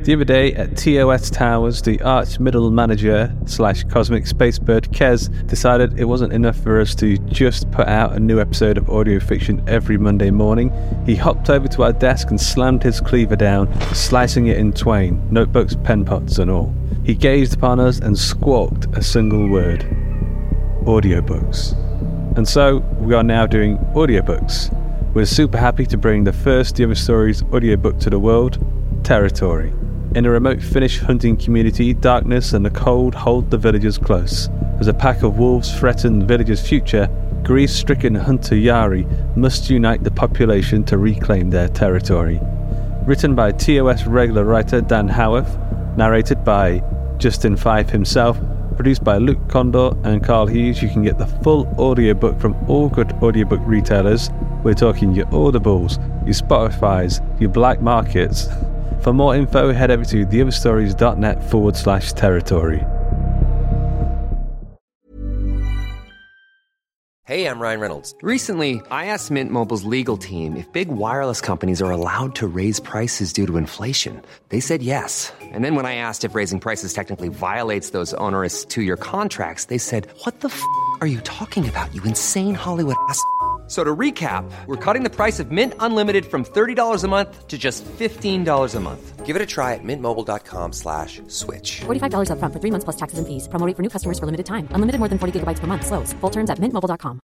The other day at TOS Towers, the arch middle manager / cosmic spacebird Kez decided it wasn't enough for us to just put out a new episode of audio fiction every Monday morning. He hopped over to our desk and slammed his cleaver down, slicing it in twain, notebooks, pen pots and all. He gazed upon us and squawked a single word: audiobooks. And so we are now doing audiobooks. We're super happy to bring the first The Other Stories audiobook to the world, Territory. In a remote Finnish hunting community, darkness and the cold hold the villagers close. As a pack of wolves threaten the villagers' future, grief-stricken hunter Jari must unite the population to reclaim their territory. Written by TOS regular writer Dan Howarth, narrated by Justin Fife himself, produced by Luke Condor and Carl Hughes. You can get the full audiobook from all good audiobook retailers. We're talking your Audibles, your Spotifys, your Black Markets. For more info, head over to theotherstories.net/territory. Hey, I'm Ryan Reynolds. Recently, I asked Mint Mobile's legal team if big wireless companies are allowed to raise prices due to inflation. They said yes. And then when I asked if raising prices technically violates those onerous 2-year contracts, they said, "What the f*** are you talking about, you insane Hollywood ass?" So to recap, we're cutting the price of Mint Unlimited from $30 a month to just $15 a month. Give it a try at mintmobile.com/switch. $45 up front for 3 months plus taxes and fees. Promo rate for new customers for limited time. Unlimited more than 40 gigabytes per month. Slows full terms at mintmobile.com.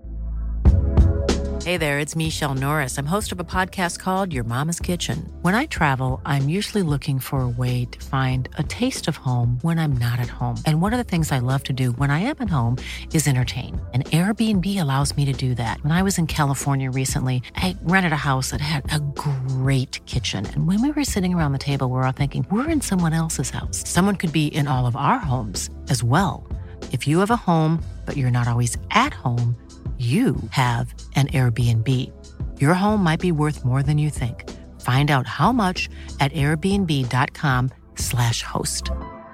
Hey there, it's Michelle Norris. I'm host of a podcast called Your Mama's Kitchen. When I travel, I'm usually looking for a way to find a taste of home when I'm not at home. And one of the things I love to do when I am at home is entertain. And Airbnb allows me to do that. When I was in California recently, I rented a house that had a great kitchen. And when we were sitting around the table, we're all thinking, we're in someone else's house. Someone could be in all of our homes as well. If you have a home, but you're not always at home, you have an Airbnb. Your home might be worth more than you think. Find out how much at airbnb.com/host.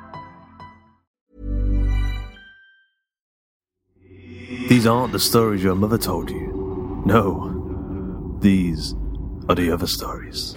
These aren't the stories your mother told you. No, these are the other stories.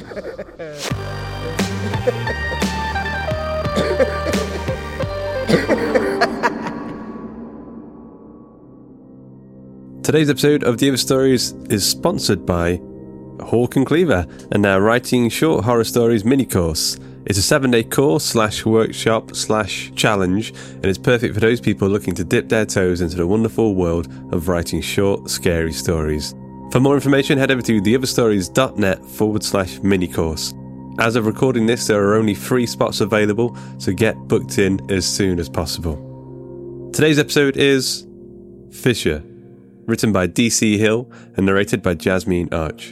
Today's episode of The Other Stories is sponsored by Hawk and Cleaver and their Writing Short Horror Stories mini-course. It's a 7-day course /workshop/challenge, and it's perfect for those people looking to dip their toes into the wonderful world of writing short, scary stories. For more information, head over to theotherstories.net/mini-course. As of recording this, there are only 3 spots available, so get booked in as soon as possible. Today's episode is Fisher, written by D.C. Hill and narrated by Jasmine Arch.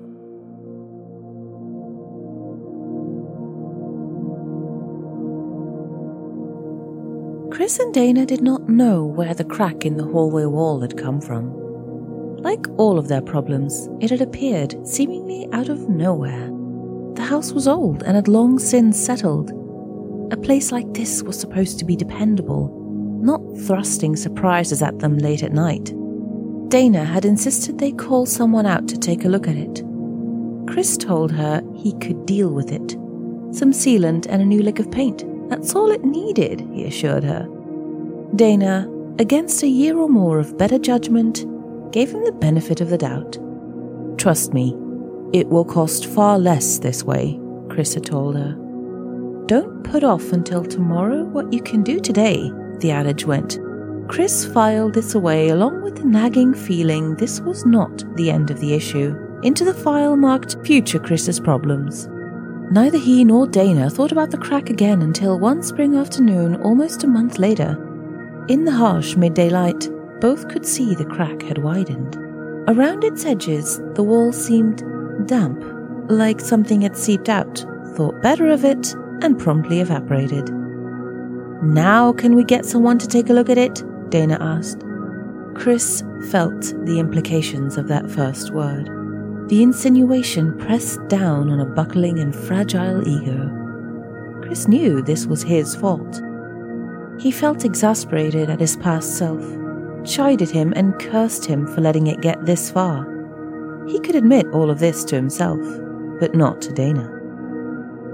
Chris and Dana did not know where the crack in the hallway wall had come from. Like all of their problems, it had appeared seemingly out of nowhere. The house was old and had long since settled. A place like this was supposed to be dependable, not thrusting surprises at them late at night. Dana had insisted they call someone out to take a look at it. Chris told her he could deal with it. Some sealant and a new lick of paint. That's all it needed, he assured her. Dana, against a year or more of better judgment, gave him the benefit of the doubt. Trust me, it will cost far less this way, Chris had told her. Don't put off until tomorrow what you can do today, the adage went. Chris filed this away along with the nagging feeling this was not the end of the issue, into the file marked Future Chris's Problems. Neither he nor Dana thought about the crack again until one spring afternoon almost a month later. In the harsh midday light, both could see the crack had widened. Around its edges, the wall seemed damp, like something had seeped out, thought better of it, and promptly evaporated. Now can we get someone to take a look at it? Dana asked. Chris felt the implications of that first word. The insinuation pressed down on a buckling and fragile ego. Chris knew this was his fault. He felt exasperated at his past self, chided him and cursed him for letting it get this far. He could admit all of this to himself, but not to Dana.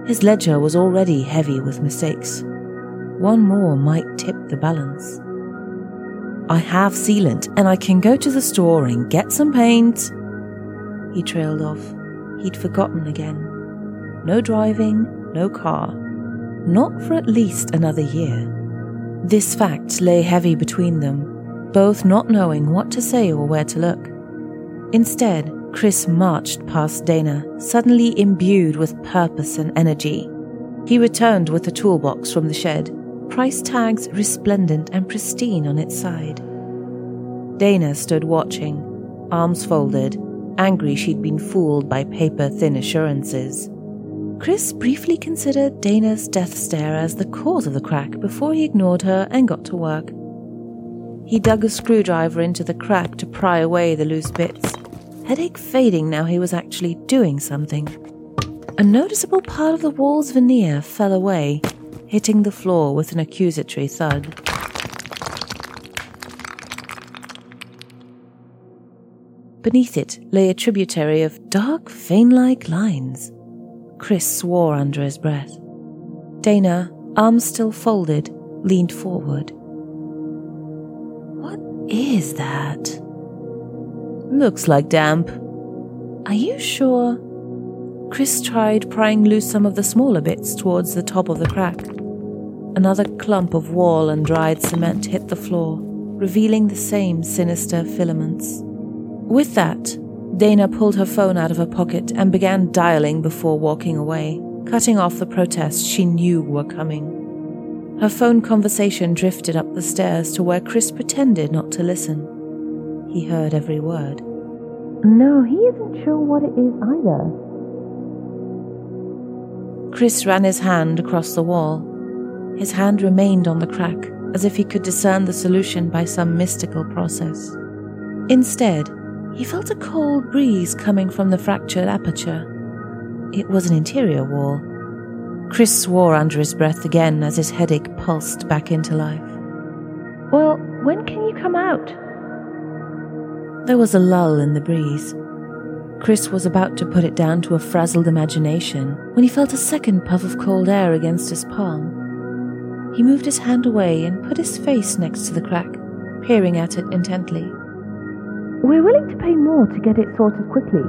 His ledger was already heavy with mistakes. One more might tip the balance. "I have sealant, and I can go to the store and get some paint." He trailed off. He'd forgotten again. No driving, no car. Not for at least another year. This fact lay heavy between them, both not knowing what to say or where to look. Instead, Chris marched past Dana, suddenly imbued with purpose and energy. He returned with the toolbox from the shed, price tags resplendent and pristine on its side. Dana stood watching, arms folded, angry she'd been fooled by paper-thin assurances. Chris briefly considered Dana's death stare as the cause of the crack before he ignored her and got to work. He dug a screwdriver into the crack to pry away the loose bits, headache fading now he was actually doing something. A noticeable part of the wall's veneer fell away, hitting the floor with an accusatory thud. Beneath it lay a tributary of dark, vein-like lines. Chris swore under his breath. Dana, arms still folded, leaned forward. "What is that?" "Looks like damp." "Are you sure?" Chris tried prying loose some of the smaller bits towards the top of the crack. Another clump of wall and dried cement hit the floor, revealing the same sinister filaments. With that, Dana pulled her phone out of her pocket and began dialing before walking away, cutting off the protests she knew were coming. Her phone conversation drifted up the stairs to where Chris pretended not to listen. He heard every word. "No, he isn't sure what it is either." Chris ran his hand across the wall. His hand remained on the crack, as if he could discern the solution by some mystical process. Instead, he felt a cold breeze coming from the fractured aperture. It was an interior wall. Chris swore under his breath again as his headache pulsed back into life. "Well, when can you come out?" There was a lull in the breeze. Chris was about to put it down to a frazzled imagination when he felt a second puff of cold air against his palm. He moved his hand away and put his face next to the crack, peering at it intently. "We're willing to pay more to get it sorted quickly."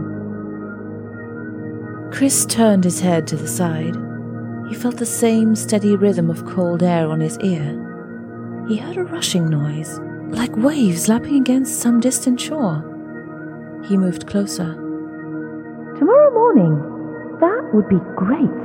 Chris turned his head to the side. He felt the same steady rhythm of cold air on his ear. He heard a rushing noise, like waves lapping against some distant shore. He moved closer. "Tomorrow morning, that would be great."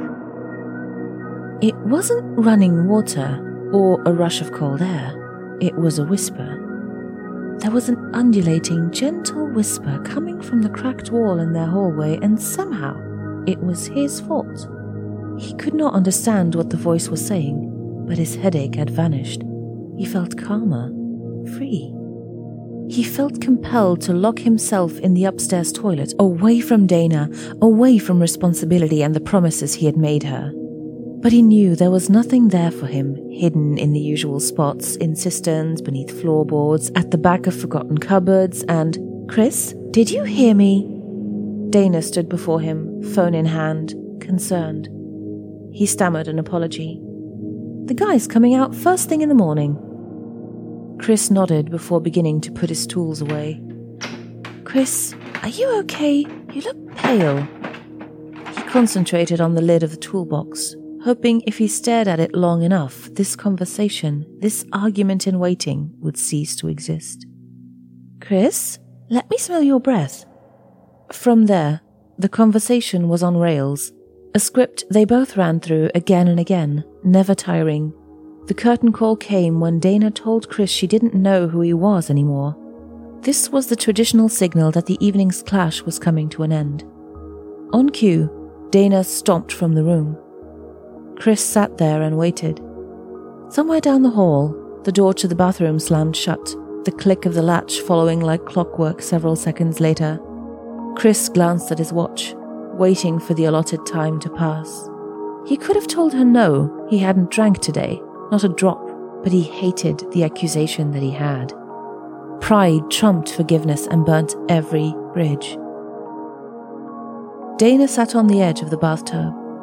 It wasn't running water or a rush of cold air. It was a whisper. There was an undulating, gentle whisper coming from the cracked wall in their hallway, and somehow it was his fault. He could not understand what the voice was saying, but his headache had vanished. He felt calmer, free. He felt compelled to lock himself in the upstairs toilet, away from Dana, away from responsibility and the promises he had made her. But he knew there was nothing there for him, hidden in the usual spots, in cisterns, beneath floorboards, at the back of forgotten cupboards, and, "Chris, did you hear me?" Dana stood before him, phone in hand, concerned. He stammered an apology. "The guy's coming out first thing in the morning." Chris nodded before beginning to put his tools away. "Chris, are you okay? You look pale." He concentrated on the lid of the toolbox, hoping if he stared at it long enough, this conversation, this argument in waiting, would cease to exist. "Chris, let me smell your breath." From there, the conversation was on rails, a script they both ran through again and again, never tiring. The curtain call came when Dana told Chris she didn't know who he was anymore. This was the traditional signal that the evening's clash was coming to an end. On cue, Dana stomped from the room. Chris sat there and waited. Somewhere down the hall, the door to the bathroom slammed shut, the click of the latch following like clockwork several seconds later. Chris glanced at his watch, waiting for the allotted time to pass. He could have told her no, he hadn't drank today, not a drop, but he hated the accusation that he had. Pride trumped forgiveness and burnt every bridge. Dana sat on the edge of the bathtub.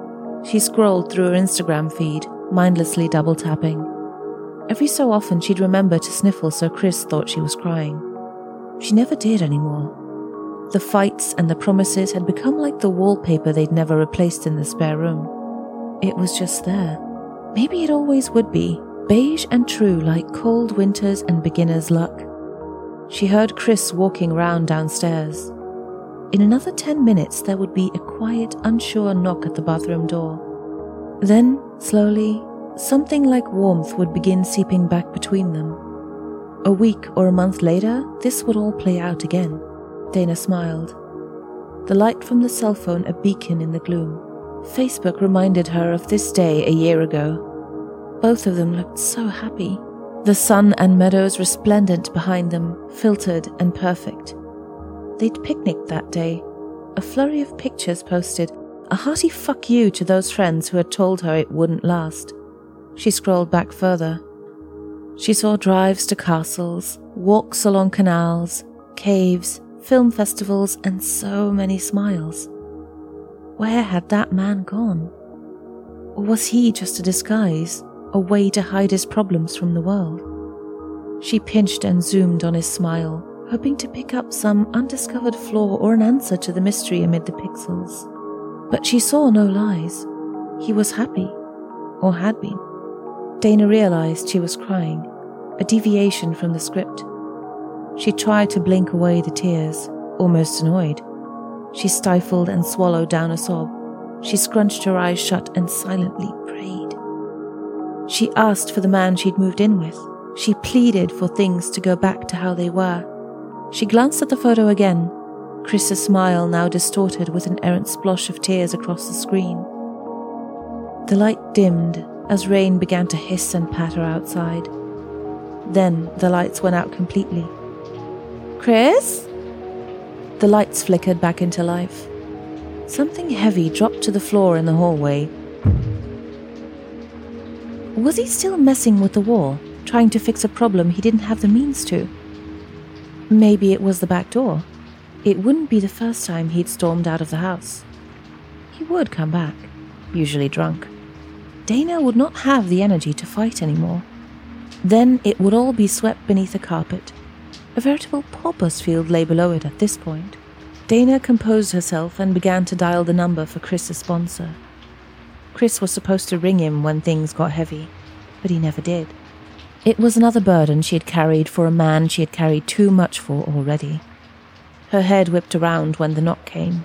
She scrolled through her Instagram feed, mindlessly double-tapping. Every so often she'd remember to sniffle so Chris thought she was crying. She never did anymore. The fights and the promises had become like the wallpaper they'd never replaced in the spare room. It was just there. Maybe it always would be, beige and true like cold winters and beginner's luck. She heard Chris walking around downstairs. In another 10 minutes there would be a quiet, unsure knock at the bathroom door. Then, slowly, something like warmth would begin seeping back between them. A week or a month later, this would all play out again. Dana smiled. The light from the cell phone a beacon in the gloom. Facebook reminded her of this day a year ago. Both of them looked so happy. The sun and meadows resplendent behind them, filtered and perfect. They'd picnicked that day. A flurry of pictures posted, a hearty fuck you to those friends who had told her it wouldn't last. She scrolled back further. She saw drives to castles, walks along canals, caves, film festivals, and so many smiles. Where had that man gone? Or was he just a disguise, a way to hide his problems from the world? She pinched and zoomed on his smile, hoping to pick up some undiscovered flaw or an answer to the mystery amid the pixels. But she saw no lies. He was happy, or had been. Dana realized she was crying, a deviation from the script. She tried to blink away the tears, almost annoyed. She stifled and swallowed down a sob. She scrunched her eyes shut and silently prayed. She asked for the man she'd moved in with. She pleaded for things to go back to how they were. She glanced at the photo again, Chris's smile now distorted with an errant splosh of tears across the screen. The light dimmed as rain began to hiss and patter outside. Then the lights went out completely. "Chris?" The lights flickered back into life. Something heavy dropped to the floor in the hallway. Was he still messing with the wall, trying to fix a problem he didn't have the means to? Maybe it was the back door. It wouldn't be the first time he'd stormed out of the house. He would come back, usually drunk. Dana would not have the energy to fight anymore. Then it would all be swept beneath the carpet. A veritable pauper's field lay below it at this point. Dana composed herself and began to dial the number for Chris's sponsor. Chris was supposed to ring him when things got heavy, but he never did. It was another burden she had carried for a man she had carried too much for already. Her head whipped around when the knock came.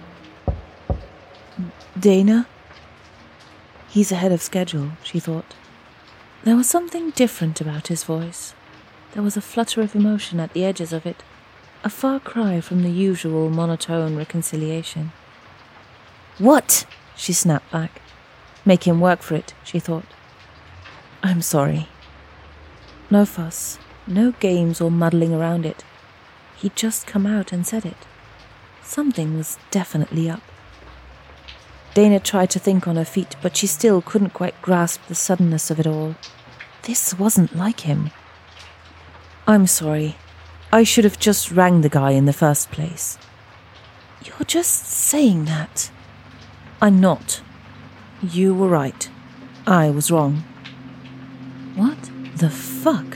"Dana?" He's ahead of schedule, she thought. There was something different about his voice. There was a flutter of emotion at the edges of it, a far cry from the usual monotone reconciliation. "What?" she snapped back. Make him work for it, she thought. "I'm sorry." No fuss, no games or muddling around it. He'd just come out and said it. Something was definitely up. Dana tried to think on her feet, but she still couldn't quite grasp the suddenness of it all. This wasn't like him. "I'm sorry. I should have just rang the guy in the first place." "You're just saying that." "I'm not. You were right. I was wrong." "What the fuck?"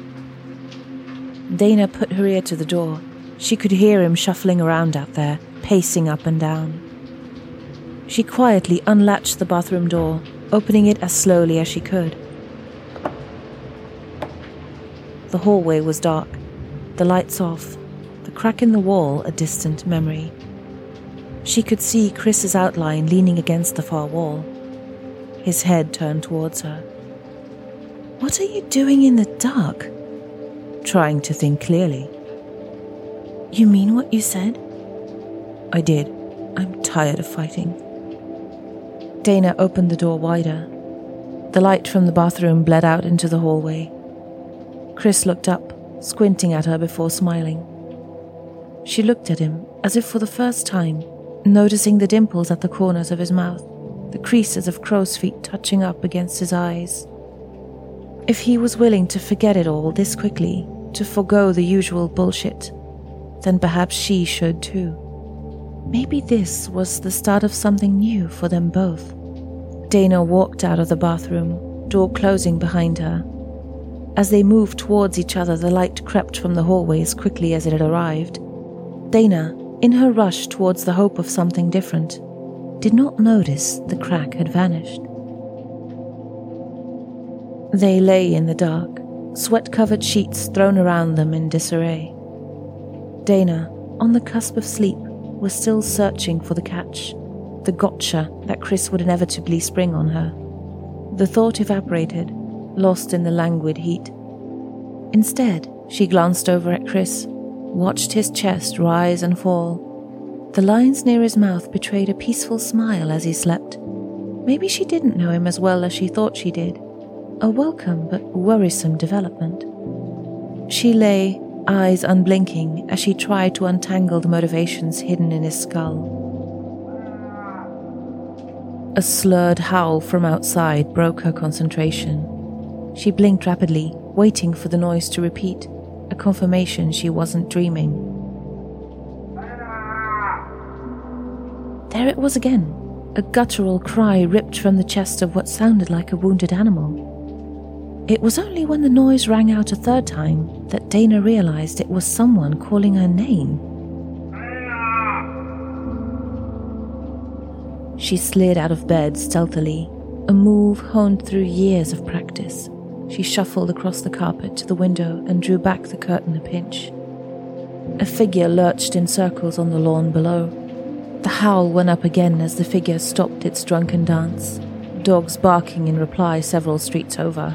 Dana put her ear to the door. She could hear him shuffling around out there, pacing up and down. She quietly unlatched the bathroom door, opening it as slowly as she could. The hallway was dark, the lights off, the crack in the wall a distant memory. She could see Chris's outline leaning against the far wall, his head turned towards her. "What are you doing in the dark?" Trying to think clearly. "You mean what you said?" "I did. I'm tired of fighting." Dana opened the door wider. The light from the bathroom bled out into the hallway. Chris looked up, squinting at her before smiling. She looked at him as if for the first time, noticing the dimples at the corners of his mouth, the creases of crow's feet touching up against his eyes. If he was willing to forget it all this quickly, to forgo the usual bullshit, then perhaps she should too. Maybe this was the start of something new for them both. Dana walked out of the bathroom, door closing behind her. As they moved towards each other, the light crept from the hallway as quickly as it had arrived. Dana, in her rush towards the hope of something different, did not notice the crack had vanished. They lay in the dark, sweat-covered sheets thrown around them in disarray. Dana, on the cusp of sleep, was still searching for the catch, the gotcha that Chris would inevitably spring on her. The thought evaporated, lost in the languid heat. Instead, she glanced over at Chris, watched his chest rise and fall. The lines near his mouth betrayed a peaceful smile as he slept. Maybe she didn't know him as well as she thought she did. A welcome but worrisome development. She lay, eyes unblinking, as she tried to untangle the motivations hidden in his skull. A slurred howl from outside broke her concentration. She blinked rapidly, waiting for the noise to repeat, a confirmation she wasn't dreaming. There it was again, a guttural cry ripped from the chest of what sounded like a wounded animal. It was only when the noise rang out a third time that Dana realized it was someone calling her name. She slid out of bed stealthily, a move honed through years of practice. She shuffled across the carpet to the window and drew back the curtain a pinch. A figure lurched in circles on the lawn below. The howl went up again as the figure stopped its drunken dance, dogs barking in reply several streets over.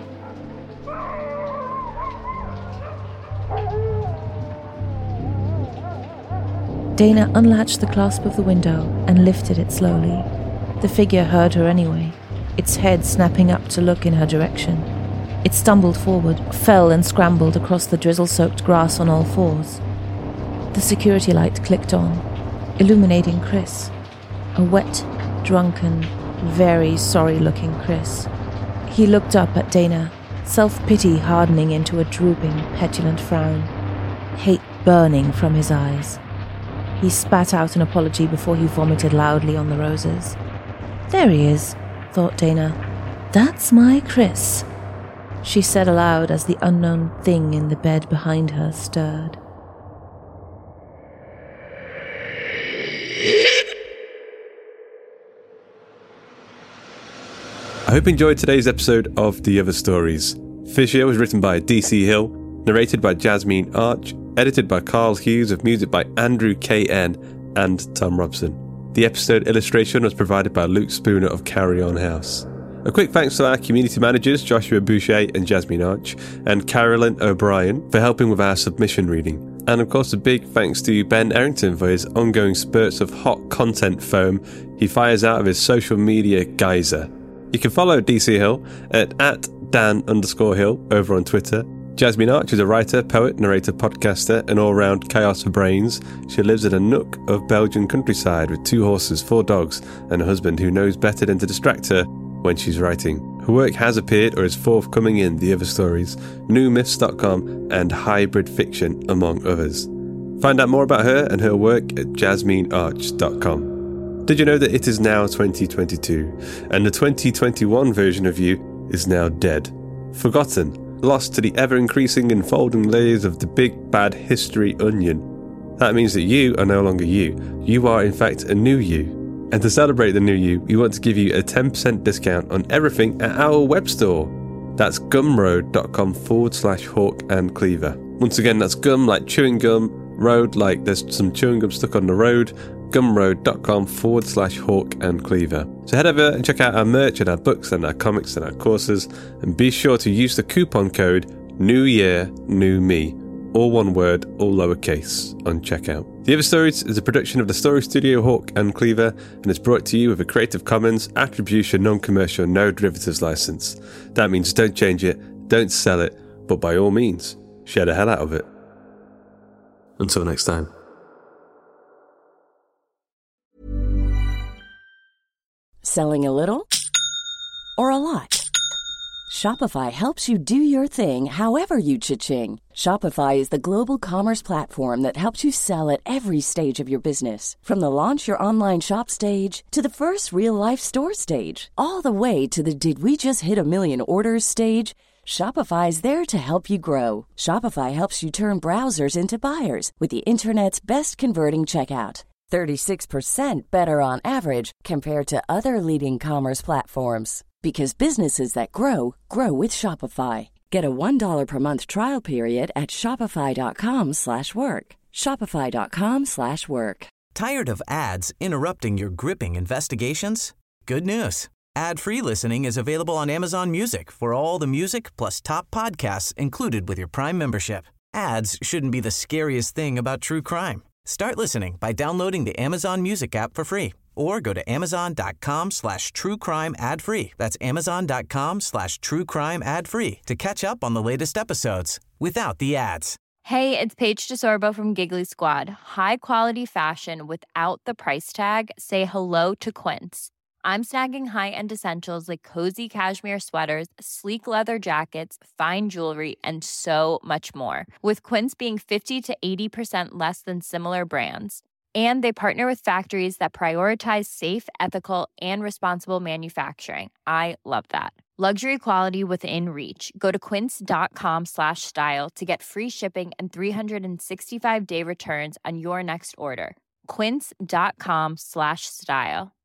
Dana unlatched the clasp of the window and lifted it slowly. The figure heard her anyway, its head snapping up to look in her direction. It stumbled forward, fell and scrambled across the drizzle-soaked grass on all fours. The security light clicked on, illuminating Chris. A wet, drunken, very sorry-looking Chris. He looked up at Dana, self-pity hardening into a drooping, petulant frown, hate burning from his eyes. He spat out an apology before he vomited loudly on the roses. There he is, thought Dana. That's my Chris, she said aloud as the unknown thing in the bed behind her stirred. I hope you enjoyed today's episode of The Other Stories. Fisher was written by DC Hill, narrated by Jasmine Arch, edited by Carl Hughes, with music by Andrew K.N. and Tom Robson. The episode illustration was provided by Luke Spooner of Carry On House. A quick thanks to our community managers Joshua Boucher and Jasmine Arch, and Carolyn O'Brien for helping with our submission reading. And of course a big thanks to Ben Errington for his ongoing spurts of hot content foam he fires out of his social media geyser. You can follow DC Hill at Dan_Hill over on Twitter. Jasmine Arch is a writer, poet, narrator, podcaster, and all-round chaos for brains. She lives in a nook of Belgian countryside with 2 horses, 4 dogs, and a husband who knows better than to distract her when she's writing. Her work has appeared or is forthcoming in The Other Stories, newmyths.com, and Hybrid Fiction, among others. Find out more about her and her work at jasminearch.com. Did you know that it is now 2022, and the 2021 version of you is now dead, forgotten, lost to the ever-increasing and folding layers of the big bad history onion? That means that you are no longer you. You are in fact a new you. And to celebrate the new you, we want to give you a 10% discount on everything at our web store. That's gumroad.com/hawk and cleaver. Once again, that's gum like chewing gum, road like there's some chewing gum stuck on the road, gumroad.com/hawk and cleaver. So head over and check out our merch and our books and our comics and our courses, and be sure to use the coupon code New Year New Me, all one word, all lowercase, on checkout. The Other Stories is a production of the Story Studio Hawk and Cleaver, and is brought to you with a Creative Commons Attribution Non-Commercial No Derivatives license. That means don't change it, don't sell it, but by all means, share the hell out of it. Until next time. Selling a little or a lot? Shopify helps you do your thing however you cha-ching. Shopify is the global commerce platform that helps you sell at every stage of your business. From the launch your online shop stage to the first real-life store stage, all the way to the did we just hit a million orders stage. Shopify is there to help you grow. Shopify helps you turn browsers into buyers with the internet's best converting checkout. 36% better on average compared to other leading commerce platforms. Because businesses that grow, grow with Shopify. Get a $1 per month trial period at shopify.com/work. Shopify.com/work. Tired of ads interrupting your gripping investigations? Good news. Ad-free listening is available on Amazon Music for all the music plus top podcasts included with your Prime membership. Ads shouldn't be the scariest thing about true crime. Start listening by downloading the Amazon Music app for free or go to amazon.com/truecrime ad-free. That's amazon.com/truecrime ad-free to catch up on the latest episodes without the ads. Hey, it's Paige DeSorbo from Giggly Squad. High quality fashion without the price tag. Say hello to Quince. I'm snagging high-end essentials like cozy cashmere sweaters, sleek leather jackets, fine jewelry, and so much more. With Quince being 50 to 80% less than similar brands. And they partner with factories that prioritize safe, ethical, and responsible manufacturing. I love that. Luxury quality within reach. Go to quince.com/style to get free shipping and 365-day returns on your next order. Quince.com/style.